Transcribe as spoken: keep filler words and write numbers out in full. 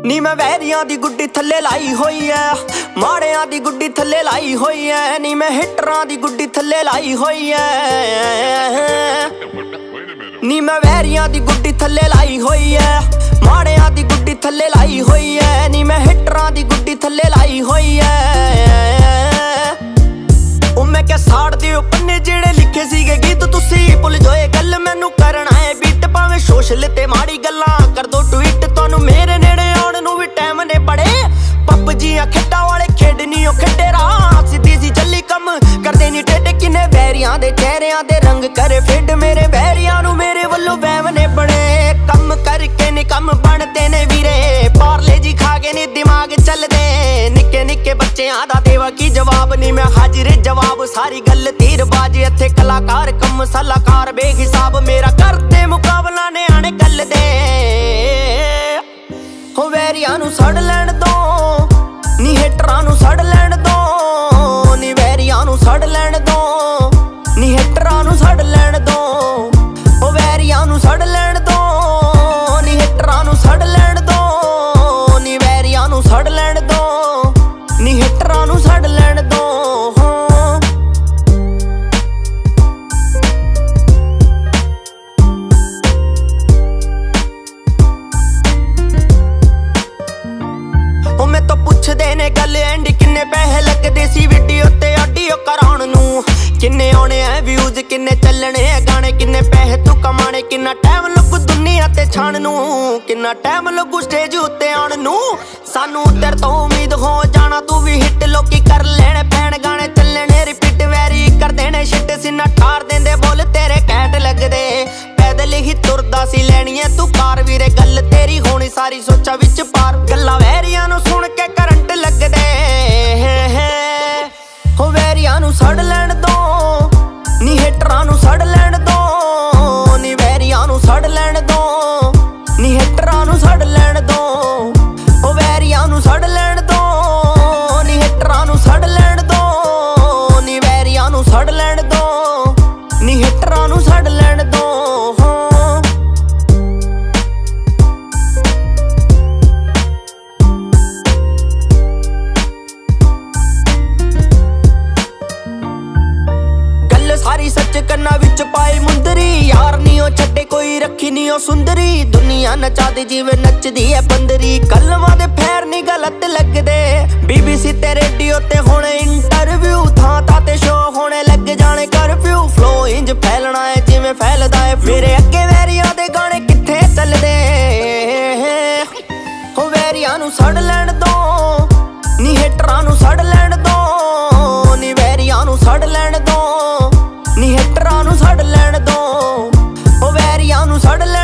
नी मैं वैरियां दी गुड्डी थल्ले लाई होई है, माड़ियां दी गुड्डी थल्ले लाई होई है। नी मैं हिटरां दी गुड्डी थल्ले लाई होई है। नी मैं वैरियां दी गुड्डी थल्ले लाई होई है, माड़ियां दी गुड्डी थल्ले लाई होई है। नी मैं हिटरां दी गुड्डी थल्ले लाई होई है। ओ मैं क्या साड़ दे पन्ने जेड़े लिखे सीगे गीत तुसी भुल जाओ गल मैनू करना है बीट। भावें सोशल ते माड़ी गल्लां कर दो ट्वीट, तुहानू मेरे नेड़े आउण नू भी टाइम ने बड़े। पबजियां खेडां वाले खेडनी ओ खेडे राह, सीधी सी जल्ली कम करदे नी टेढ़े। किन्ने वैरियां दे चेहरियां दे रंग करे फेड, मेरे वैरियां नू मेरे वल्लों वहम ने बड़े। कम करके नी कम बनदे ने वीरे, पार्ले जी खा के नी दिमाग चलदे। निक्के निक्के बच्चेआं दा देवा की जवाब, नी मैं हाजिर जवाब सारी गल तीरबाज। इत्थे कलाकार कम सलाहकार बेहिसाब, मेरा करते मुकाबला ने आने गल दे। हो वैरियां नू सड़ लैण दो, नी हिटरां नू सड़ लैण दो। नी वैरियां नू सड़ लैण दो, नी हिटरां नू सड़ लैण दो। हो वैरियां नू सड़ लैण दो, नी हिटरां नू सड़ लैण दो। नी वैरियां नू सड़ लैण दो, नी हिटरां नू सड़ लैण दो। मैं तो पुछदे ने गल एंड किन्ने पैसे लगदे सी वीडियो ते ऑडियो कराउण नू। किन्ने आने है व्यूज किन्ने चलने है गाने, किन्ने पैसे तू कमाने। किन्ना टाइम लगू दुनिया ते छाण नू, किन्ना टाइम लगू स्टेज उत्ते आउण नू। सानू तेरे तो उम्मीद हो जाना तू भी हिट, लोकी कर लेने पैण गाने चलने रिपीट। वैरी कर देने शिट सीना ठार देंदे बोल तेरे कैट लगदे। पैदल ही तुरदा सी लैनी है तू कार वीरे, गल तेरी होनी सारी सोचा विच पार। गल्लां वैरियां नू सुन के करंट लगदे। हो वैरियां नू सड़ लैण दो, नी हिटरां नू सड़ लैण दो। नी वैरियां नू सड़ लैण दो, नी हिटरां नू सड़ लैण दो। हो वैरियां नू सड़ लैण दो, नी हिटरां नू सड़ लैण दो। नी वैरियां नू सड़ लैण दो, नी हिटरां नू सड़ लैण दो। सारी सच करना विच पाए मुंदरी, यार नी ओ छड्डे कोई रखी नी ओ सुंदरी। दुनिया नचा दे जिवें नचदी है बंदरी, कलमां दे फैर नी गलत लगदे। बीबीसी ते रेडियो ते होणे इंटरव्यू, थां थां ते शो होणे लग जाने करफ्यू। फ्लो इंज फैलना है जिवें फैलदा है, मेरे अगे वैरियां दे गाने कित्थे चलदे। हो वैरियां नू सड़ लैण दो, नी हिटरां नू सड़ लैण दो। नी वैरियां नू सड़ लैण दो, नी हिटरां नू सड़ लैण दो। हो वैरियां नू सड़ लैण